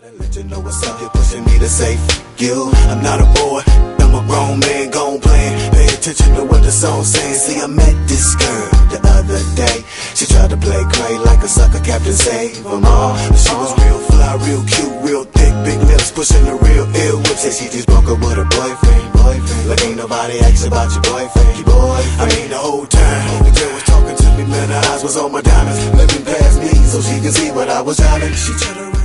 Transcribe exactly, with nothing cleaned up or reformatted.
Gotta let you know what's up, you're pushing me to say f you. I'm not a boy, I'm a grown man, gon' plan. Pay attention to what the song's saying. See, I met this girl the other day. She tried to play cray like a sucker, Captain Save 'em all. She was real fly, real cute, real thick, big lips, pushing the real ill whip. Say she just broke up with her boyfriend, boyfriend. Like ain't nobody asks about your boyfriend, your boyfriend. I mean the whole time, the girl was talking to me, man, her eyes was on my diamonds. Living past me so she could see what I was driving. She turned around.